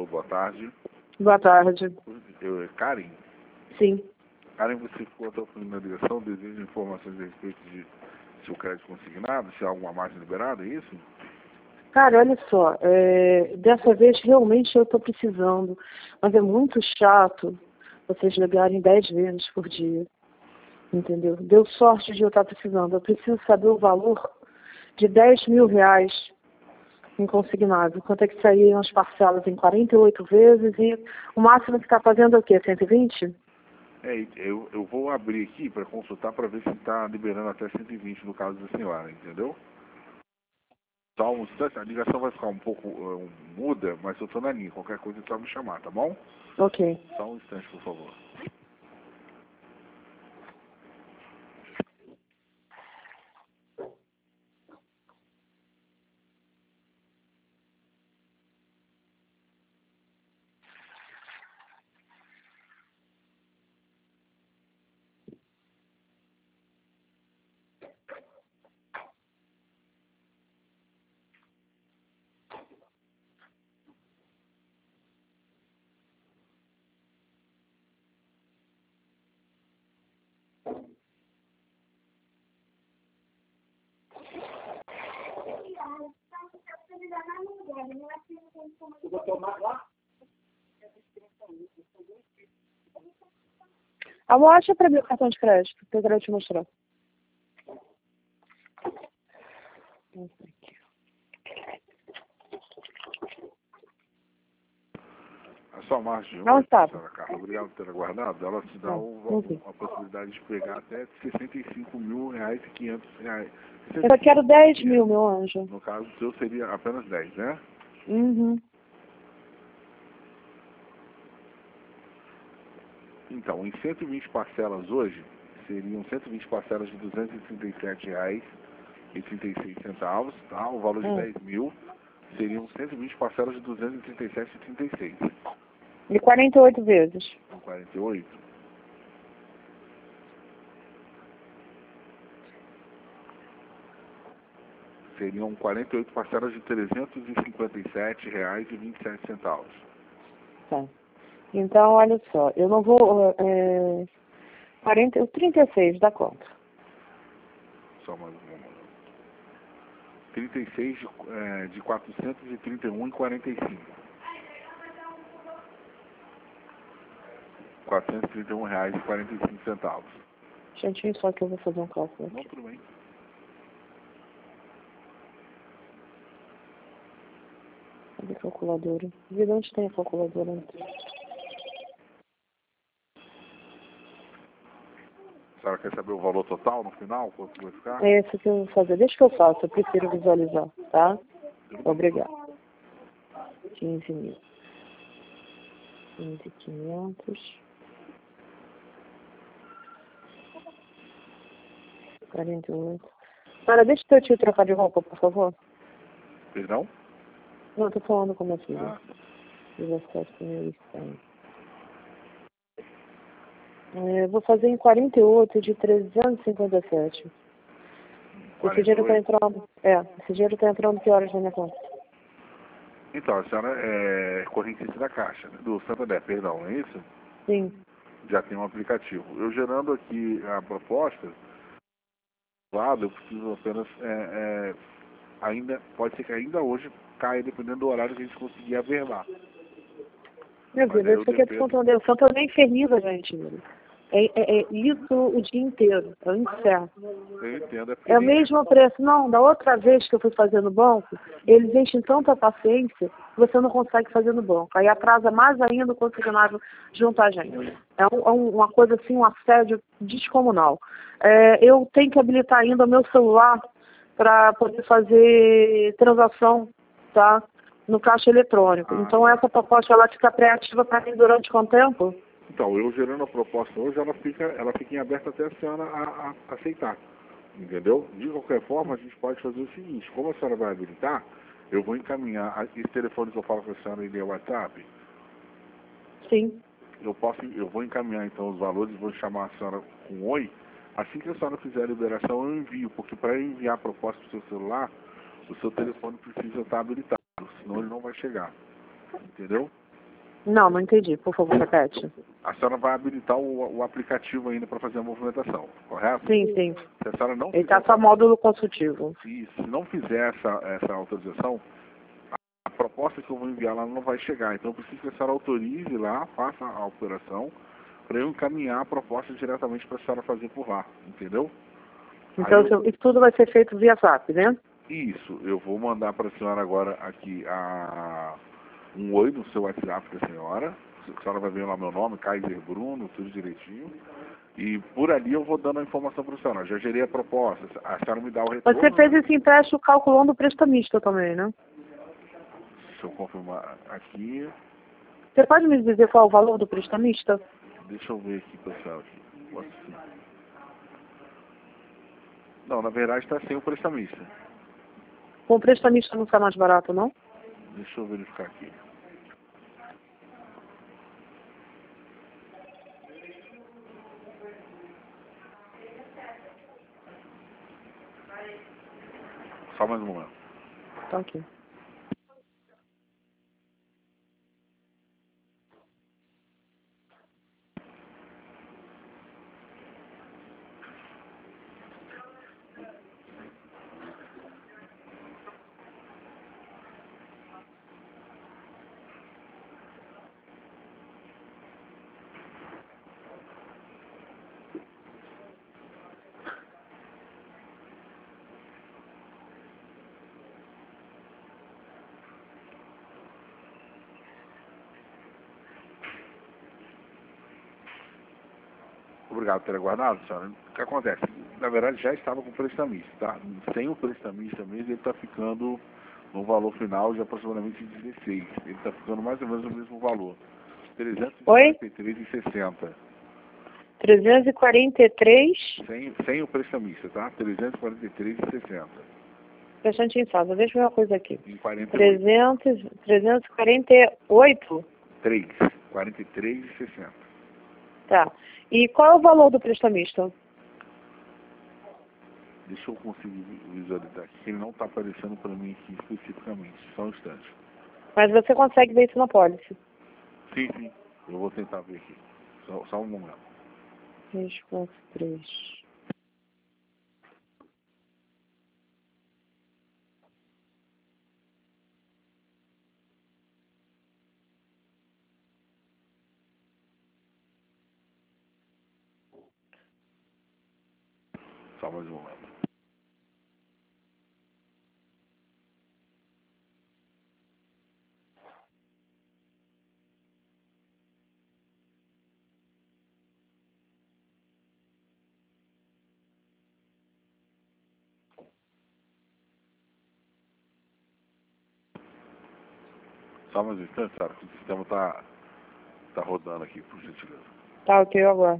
Alô, boa tarde. Boa tarde. Karen? Sim. Karen, você ficou até o fim da ligação, deseja informações a respeito de seu crédito consignado, se há alguma margem liberada, é isso? Cara, olha só, dessa vez realmente eu estou precisando, mas é muito chato vocês ligarem 10 vezes por dia, entendeu? Deu sorte de eu estar precisando. Eu preciso saber o valor de 10 mil reais em consignado. Quanto é que saíram as parcelas em 48 vezes e o máximo que está fazendo é o quê? 120? Eu vou abrir aqui para consultar para ver se está liberando até 120 no caso da senhora, entendeu? Só um instante, a ligação vai ficar um pouco muda, mas eu estou na linha. Qualquer coisa é só me chamar, tá bom? Ok. Só um instante, por favor. Eu vou tomar lá. Amor, acha para mim o cartão de crédito, que eu quero te mostrar. A sua margem Não está. senhora Carla, obrigado por ter aguardado. Ela te dá a possibilidade de pegar até 65 mil reais e 500 reais. Eu só quero 10 mil, meu anjo. No caso seu seria apenas 10, né? Uhum. Então, em 120 parcelas hoje, seriam 120 parcelas de R$ 237,36, tá? O valor de 10 mil seriam 120 parcelas de R$ 237,36. E 48 vezes. São 48. Seriam 48 parcelas de R$ 357,27. Tá. Então, olha só, eu não vou... 36 dá conta. Só mais uma. 36 de 431,45. R$ 431,45. Jantinho, só que eu vou fazer um cálculo Não, aqui. tudo bem. Cadê a calculadora? Vê de onde tem a calculadora. A senhora quer saber o valor total no final? Quanto vai ficar? É esse que eu vou fazer. Deixa que eu faço, eu prefiro visualizar, tá? Obrigada. 15 mil. 15.500. 48. Cara, deixa o teu tio trocar de roupa, por favor. Perdão? Não, tô falando com a minha filha. Ah, 17.100. Vou fazer em 48 de 357. Esse dinheiro tá entrando. Esse dinheiro tá entrando que horas na minha conta? então, a senhora é correntista da Caixa, né? Do Santander, perdão, não é isso? Sim. Já tem um aplicativo. Eu gerando aqui a proposta, eu preciso apenas, ainda, pode ser que ainda hoje caia, dependendo do horário que a gente conseguir averbar. Minha vida, isso aqui é de Santander. Santander inferniza, gente. É isso o dia inteiro. É o inferno. Eu entendo. É o mesmo preço. Não, da outra vez que eu fui fazer no banco, eles enchem tanta paciência que você não consegue fazer no banco. Aí atrasa mais ainda o consignado junto a gente. É uma coisa assim, um assédio descomunal. Eu tenho que habilitar ainda o meu celular para poder fazer transação, tá? No caixa eletrônico. Então essa proposta ela fica pré-ativa para mim durante quanto tempo? Então, eu gerando a proposta hoje, ela fica em aberta até a senhora a aceitar. Entendeu? De qualquer forma, a gente pode fazer o seguinte, como a senhora vai habilitar, eu vou encaminhar esse telefone que eu falo com a senhora e WhatsApp. Sim. Eu vou encaminhar então os valores, vou chamar a senhora com oi. Assim que a senhora fizer a liberação, eu envio, porque para enviar a proposta para o seu celular, o seu telefone precisa estar habilitado, senão ele não vai chegar. Entendeu? Não, não entendi. Por favor, repete. A senhora vai habilitar o aplicativo ainda para fazer a movimentação, correto? Sim, sim. Se a senhora não Ele fizer, está só módulo consultivo. se não fizer essa autorização, a proposta que eu vou enviar lá não vai chegar. Então eu preciso que a senhora autorize lá, faça a operação, para eu encaminhar a proposta diretamente para a senhora fazer por lá, entendeu? Então, isso tudo vai ser feito via SAP, né? Isso, eu vou mandar para a senhora agora aqui um oi no seu WhatsApp da senhora. A senhora vai ver lá meu nome, Kaiser Bruno, tudo direitinho. E por ali eu vou dando a informação para a senhora. Já gerei a proposta, a senhora me dá o retorno. Você fez esse empréstimo calculando o prestamista também, né? Deixa eu confirmar aqui. Você pode me dizer qual é o valor do prestamista? Deixa eu ver aqui, pessoal. Pode ser. Não, na verdade está sem o prestamista. Com o prestamista não sai mais barato, não? Deixa eu verificar aqui. Só mais um momento. Tá aqui. Obrigado por ter aguardado, senhora. O que acontece? Na verdade, já estava com o prestamista, tá? Sem o prestamista mesmo, ele está ficando no valor final de aproximadamente 16. Ele está ficando mais ou menos no mesmo valor. Oi? 343,60. 343. Sem o prestamista, tá? 343,60. Prestante em saldo. Deixa eu ver uma coisa aqui. Em 48. 348? 43,60. Tá. E qual é o valor do prestamista? Deixa eu conseguir visualizar aqui, que ele não está aparecendo para mim aqui especificamente. Só um instante. Mas você consegue ver isso na pólice. Sim, sim. Eu vou tentar ver aqui. Só um momento. 343. Só mais um momento. Só mais um instante, sabe? Que o sistema tá rodando aqui, por gentileza. Tá, ok, agora.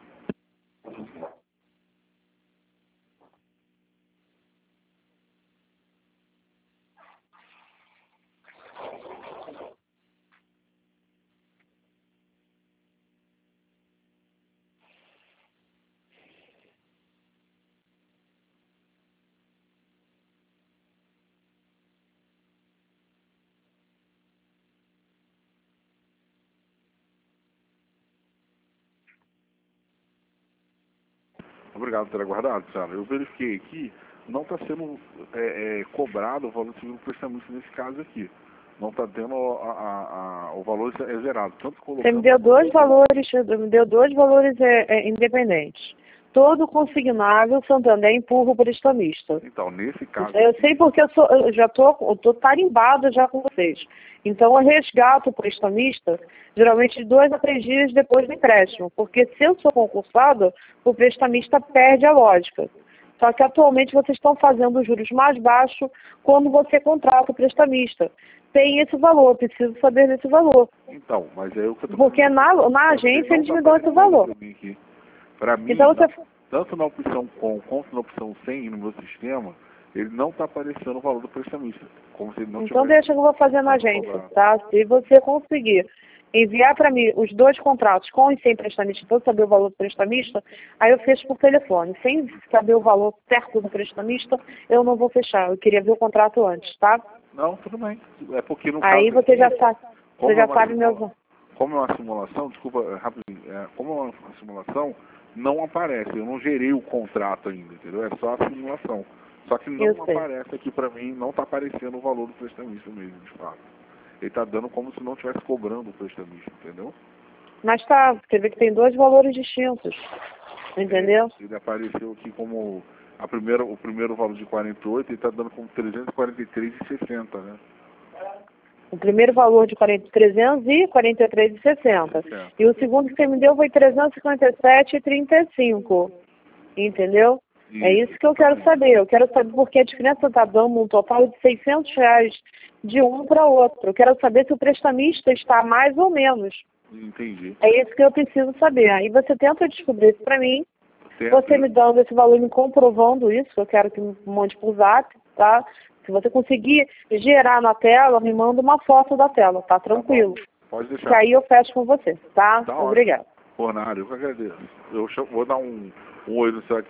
Obrigado por ter aguardado, senhora. Eu verifiquei aqui, não está sendo cobrado o valor civil do prestamista nesse caso aqui. Não está tendo o valor zerado. Tanto Você me colocando... deu dois valores, independentes. Todo consignável, Santander empurra o prestamista. Então, nesse caso... Eu sei porque eu já tô tarimbada já com vocês. Então, eu resgato o prestamista, geralmente de 2 a 3 dias depois do empréstimo. Porque se eu sou concursada, o prestamista perde a lógica. Só que atualmente vocês estão fazendo os juros mais baixos quando você contrata o prestamista. Tem esse valor, preciso saber desse valor. Então, mas é o que eu tô Porque na agência eles me dão esse valor. Para mim, Então você... tanto na opção com quanto na opção sem no meu sistema, ele não está aparecendo o valor do prestamista. Como se ele não Então tivesse... deixa que eu vou fazer na agência, tá? Se você conseguir enviar para mim os 2 contratos com e sem prestamista, para eu saber o valor do prestamista, aí eu fecho por telefone. Sem saber o valor certo do prestamista, eu não vou fechar. Eu queria ver o contrato antes, tá? Não, tudo bem. É porque no Aí caso você aqui, já sabe, como você já é sabe mais meus... como é uma simulação, desculpa, rapidinho, como é uma simulação, não aparece, eu não gerei o contrato ainda, entendeu? É só a simulação. Só que não aparece aqui pra mim, não tá aparecendo o valor do prestamista mesmo, de fato. Ele tá dando como se não estivesse cobrando o prestamista, entendeu? Mas tá, você vê que tem dois valores distintos, entendeu? Ele apareceu aqui como o primeiro valor de 48, ele tá dando como 343,60, né? O primeiro valor de 343,60. E o segundo que você me deu foi 357,35. Entendeu? É isso que eu quero saber. Eu quero saber porque a diferença está dando um total de R$600 de um para outro. Eu quero saber se o prestamista está mais ou menos. Entendi. É isso que eu preciso saber. Aí você tenta descobrir isso para mim. Você me dando esse valor, me comprovando isso, eu quero que me mande pro Zap, tá? Se você conseguir gerar na tela, me manda uma foto da tela, tá? Tranquilo. Pode deixar. Que aí eu fecho com você, tá? Tá Obrigado. Por nada, eu que agradeço. Eu vou dar um oi no seu